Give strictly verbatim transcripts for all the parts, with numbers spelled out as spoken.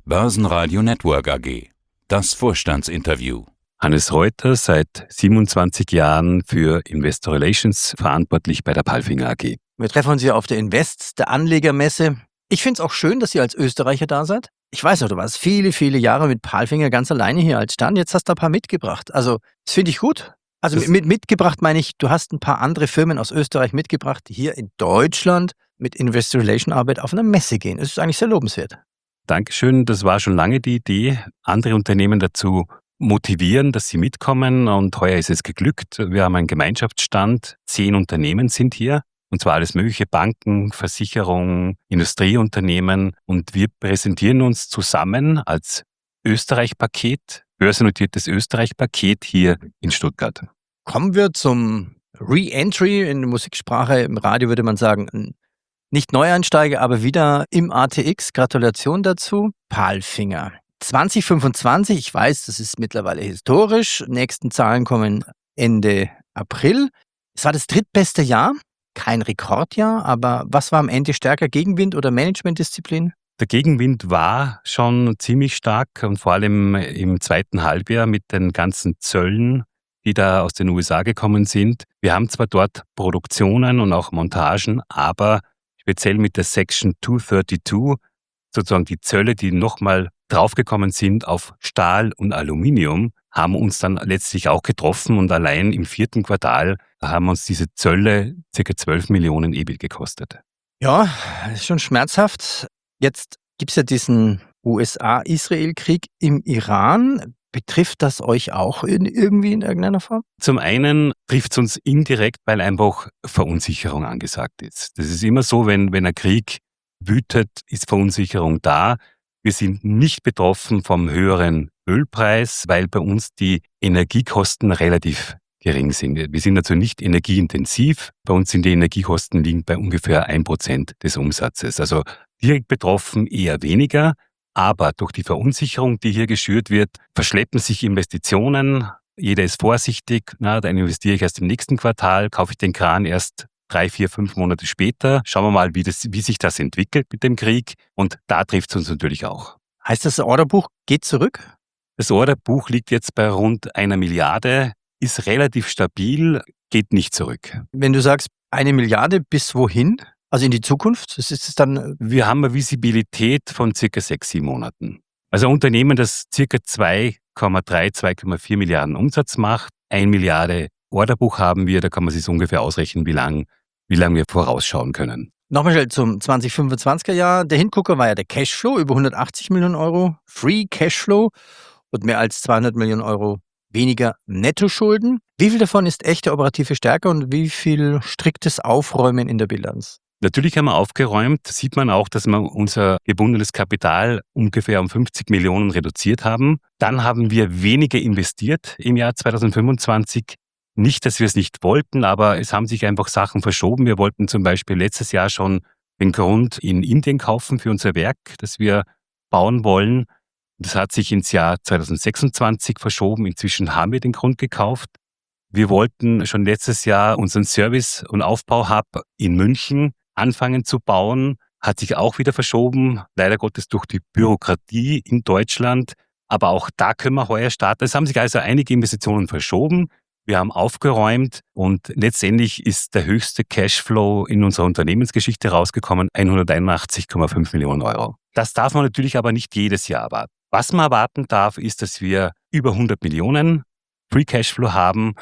Börsenradio Network A G. Das Vorstandsinterview. Hannes Reuter, seit siebenundzwanzig Jahren für Investor Relations verantwortlich bei der Palfinger A G. Wir treffen uns hier auf der Invest, der Anlegermesse. Ich finde es auch schön, dass ihr als Österreicher da seid. Ich weiß noch, du warst viele, viele Jahre mit Palfinger ganz alleine hier als Stand. Jetzt hast du ein paar mitgebracht. Also, das finde ich gut. Also Das- mit mitgebracht meine ich, du hast ein paar andere Firmen aus Österreich mitgebracht, die hier in Deutschland mit Investor Relation Arbeit auf einer Messe gehen. Das ist eigentlich sehr lobenswert. Dankeschön, das war schon lange die Idee, andere Unternehmen dazu motivieren, dass sie mitkommen, und heuer ist es geglückt. Wir haben einen Gemeinschaftsstand, zehn Unternehmen sind hier, und zwar alles mögliche, Banken, Versicherungen, Industrieunternehmen, und wir präsentieren uns zusammen als Österreich-Paket, börsennotiertes Österreich-Paket hier in Stuttgart. Kommen wir zum Re-Entry. In der Musiksprache, im Radio würde man sagen, nicht Neueinsteiger, aber wieder im A T X. Gratulation dazu. Palfinger. zwanzig fünfundzwanzig, ich weiß, das ist mittlerweile historisch. Nächsten Zahlen kommen Ende April. Es war das drittbeste Jahr. Kein Rekordjahr, aber was war am Ende stärker, Gegenwind oder Managementdisziplin? Der Gegenwind war schon ziemlich stark, und vor allem im zweiten Halbjahr mit den ganzen Zöllen, die da aus den U S A gekommen sind. Wir haben zwar dort Produktionen und auch Montagen, aber speziell mit der Section zweihundertzweiunddreißig, sozusagen die Zölle, die nochmal draufgekommen sind auf Stahl und Aluminium, haben uns dann letztlich auch getroffen, und allein im vierten Quartal haben uns diese Zölle ca. zwölf Millionen E B I T gekostet. Ja, das ist schon schmerzhaft. Jetzt gibt es ja diesen U S A-Israel-Krieg im Iran. Betrifft das euch auch in, irgendwie in irgendeiner Form? Zum einen trifft es uns indirekt, weil einfach Verunsicherung angesagt ist. Das ist immer so, wenn, wenn ein Krieg wütet, ist Verunsicherung da. Wir sind nicht betroffen vom höheren Ölpreis, weil bei uns die Energiekosten relativ gering sind. Wir sind also nicht energieintensiv. Bei uns sind die Energiekosten liegen bei ungefähr ein Prozent des Umsatzes. Also direkt betroffen eher weniger. Aber durch die Verunsicherung, die hier geschürt wird, verschleppen sich Investitionen. Jeder ist vorsichtig. Na, dann investiere ich erst im nächsten Quartal, kaufe ich den Kran erst drei, vier, fünf Monate später. Schauen wir mal, wie, das, wie sich das entwickelt mit dem Krieg. Und da trifft es uns natürlich auch. Heißt das, das Orderbuch geht zurück? Das Orderbuch liegt jetzt bei rund einer Milliarde, ist relativ stabil, geht nicht zurück. Wenn du sagst, eine Milliarde, bis wohin? Also in die Zukunft? Das ist es dann. Wir haben eine Visibilität von circa sechs, sieben Monaten. Also ein Unternehmen, das circa zwei Komma drei, zwei Komma vier Milliarden Umsatz macht, eine Milliarde Orderbuch haben wir, da kann man sich ungefähr ausrechnen, wie lang, wie lange wir vorausschauen können. Nochmal schnell zum zwanzig fünfundzwanziger Jahr. Der Hingucker war ja der Cashflow, über hundertachtzig Millionen Euro, Free Cashflow und mehr als zweihundert Millionen Euro weniger Nettoschulden. Wie viel davon ist echte operative Stärke und wie viel striktes Aufräumen in der Bilanz? Natürlich haben wir aufgeräumt, sieht man auch, dass wir unser gebundenes Kapital ungefähr um fünfzig Millionen reduziert haben. Dann haben wir weniger investiert im Jahr zwanzig fünfundzwanzig. Nicht, dass wir es nicht wollten, aber es haben sich einfach Sachen verschoben. Wir wollten zum Beispiel letztes Jahr schon den Grund in Indien kaufen für unser Werk, das wir bauen wollen. Das hat sich ins Jahr zwanzig sechsundzwanzig verschoben. Inzwischen haben wir den Grund gekauft. Wir wollten schon letztes Jahr unseren Service- und Aufbauhub in München anfangen zu bauen, hat sich auch wieder verschoben, leider Gottes durch die Bürokratie in Deutschland. Aber auch da können wir heuer starten. Es haben sich also einige Investitionen verschoben. Wir haben aufgeräumt, und letztendlich ist der höchste Cashflow in unserer Unternehmensgeschichte rausgekommen, hunderteinundachtzig Komma fünf Millionen Euro. Das darf man natürlich aber nicht jedes Jahr erwarten. Was man erwarten darf, ist, dass wir über hundert Millionen Free Cashflow haben,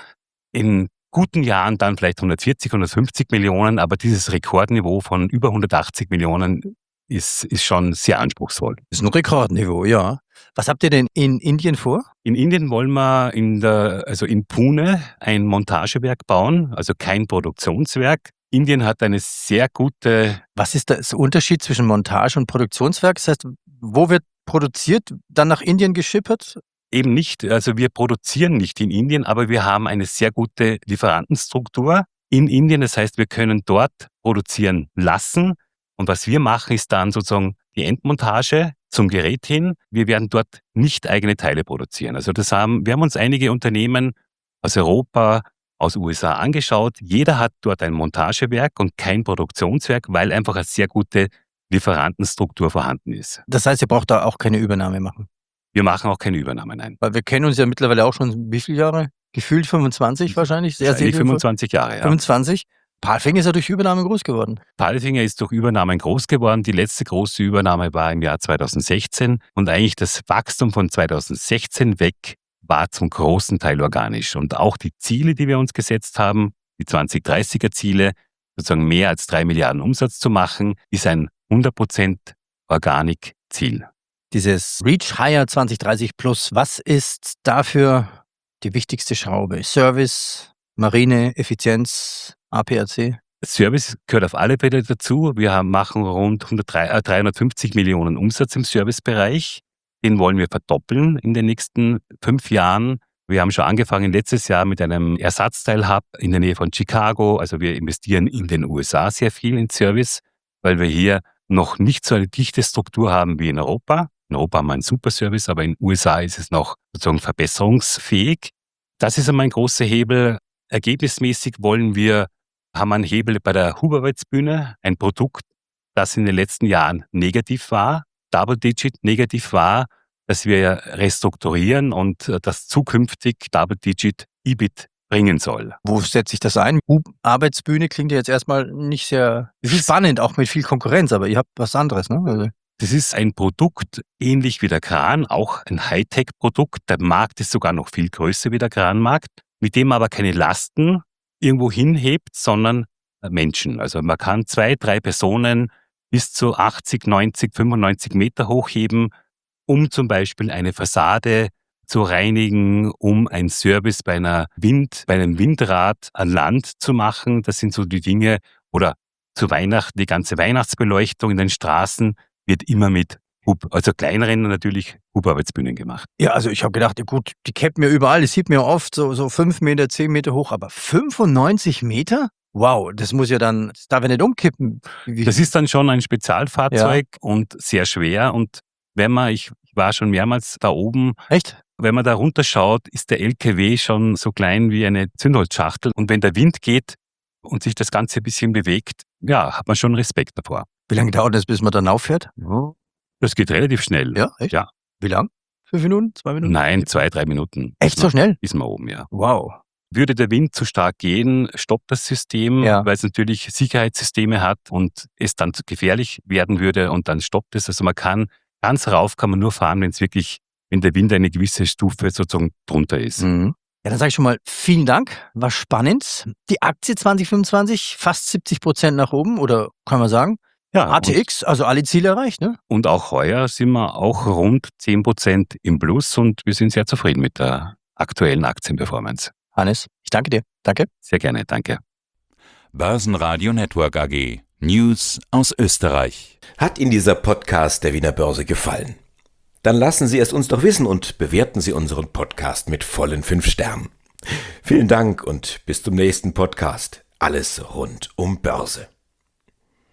in guten Jahren dann vielleicht hundertvierzig, hundertfünfzig Millionen, aber dieses Rekordniveau von über hundertachtzig Millionen ist, ist schon sehr anspruchsvoll. Das ist ein Rekordniveau, ja. Was habt ihr denn in Indien vor? In Indien wollen wir in der, also in Pune ein Montagewerk bauen, also kein Produktionswerk. Indien hat eine sehr gute... Was ist der Unterschied zwischen Montage und Produktionswerk? Das heißt, wo wird produziert, dann nach Indien geschippert? Eben nicht, also wir produzieren nicht in Indien, aber wir haben eine sehr gute Lieferantenstruktur in Indien. Das heißt, wir können dort produzieren lassen. Und was wir machen, ist dann sozusagen die Endmontage zum Gerät hin. Wir werden dort nicht eigene Teile produzieren. Also das haben, wir haben uns einige Unternehmen aus Europa, aus U S A angeschaut. Jeder hat dort ein Montagewerk und kein Produktionswerk, weil einfach eine sehr gute Lieferantenstruktur vorhanden ist. Das heißt, ihr braucht da auch keine Übernahme machen? Wir machen auch keine Übernahme, nein. Weil wir kennen uns ja mittlerweile auch schon wie viele Jahre? Gefühlt fünfundzwanzig wahrscheinlich? Sehr Wahrscheinlich fünfundzwanzig Jahre, ja. fünfundzwanzig? Palfinger ist ja durch Übernahme groß geworden. Palfinger ist durch Übernahmen groß geworden. Die letzte große Übernahme war im Jahr zweitausendsechzehn und eigentlich das Wachstum von zweitausendsechzehn weg war zum großen Teil organisch. Und auch die Ziele, die wir uns gesetzt haben, die zwanzig dreißiger Ziele, sozusagen mehr als drei Milliarden Umsatz zu machen, ist ein hundert Prozent Organik-Ziel. Dieses Reach Higher zwanzig dreißig Plus, was ist dafür die wichtigste Schraube? Service, Marine, Effizienz, A P A C? Service gehört auf alle Fälle dazu. Wir haben, machen rund dreihundertfünfzig Millionen Umsatz im Servicebereich. Den wollen wir verdoppeln in den nächsten fünf Jahren. Wir haben schon angefangen letztes Jahr mit einem Ersatzteil-Hub in der Nähe von Chicago. Also wir investieren in den U S A sehr viel in Service, weil wir hier noch nicht so eine dichte Struktur haben wie in Europa. In Europa haben wir einen super Service, aber in den U S A ist es noch sozusagen verbesserungsfähig. Das ist einmal ein großer Hebel. Ergebnismäßig wollen wir, haben wir einen Hebel bei der Huberweltsbühne, ein Produkt, das in den letzten Jahren negativ war, Double-Digit negativ war, dass wir restrukturieren und das zukünftig Double-Digit E B I T bringen soll. Wo setzt sich das ein? Arbeitsbühne klingt ja jetzt erstmal nicht sehr spannend, auch mit viel Konkurrenz, aber ihr habt was anderes, ne? Also das ist ein Produkt, ähnlich wie der Kran, auch ein Hightech-Produkt. Der Markt ist sogar noch viel größer wie der Kranmarkt, mit dem man aber keine Lasten irgendwo hinhebt, sondern Menschen. Also man kann zwei, drei Personen bis zu achtzig, neunzig, fünfundneunzig Meter hochheben, um zum Beispiel eine Fassade zu reinigen, um einen Service bei einer Wind, bei einem Windrad an Land zu machen. Das sind so die Dinge. Oder zu Weihnachten, die ganze Weihnachtsbeleuchtung in den Straßen wird immer mit Hub, also kleineren natürlich Hubarbeitsbühnen gemacht. Ja, also ich habe gedacht, gut, die cappen ja überall, das sieht man ja oft so, so fünf Meter, zehn Meter hoch, aber fünfundneunzig Meter? Wow, das muss ja dann, das darf ja nicht umkippen. Wie? Das ist dann schon ein Spezialfahrzeug ja. Und sehr schwer. Und wenn man, ich war schon mehrmals da oben. Echt? Wenn man da runterschaut, ist der L K W schon so klein wie eine Zündholzschachtel. Und wenn der Wind geht und sich das Ganze ein bisschen bewegt, ja, hat man schon Respekt davor. Wie lange dauert das, bis man dann auffährt? Das geht relativ schnell. Ja, echt? Ja. Wie lang? Fünf Minuten? Zwei Minuten? Nein, zwei, drei Minuten. Echt so schnell? Ist man oben, ja. Wow. Würde der Wind zu stark gehen, stoppt das System, ja. weil es natürlich Sicherheitssysteme hat und es dann zu gefährlich werden würde und dann stoppt es. Also man kann, ganz rauf kann man nur fahren, wenn es wirklich, wenn der Wind eine gewisse Stufe sozusagen drunter ist. Mhm. Ja, dann sage ich schon mal vielen Dank, war spannend. Die Aktie zwanzig fünfundzwanzig fast siebzig Prozent nach oben, oder kann man sagen? Ja, A T X, also alle Ziele erreicht, ne? Und auch heuer sind wir auch rund zehn Prozent im Plus und wir sind sehr zufrieden mit der aktuellen Aktienperformance. Hannes, ich danke dir. Danke. Sehr gerne, danke. Börsenradio Network A G. News aus Österreich. Hat Ihnen dieser Podcast der Wiener Börse gefallen? Dann lassen Sie es uns doch wissen und bewerten Sie unseren Podcast mit vollen fünf Sternen. Vielen Dank und bis zum nächsten Podcast. Alles rund um Börse.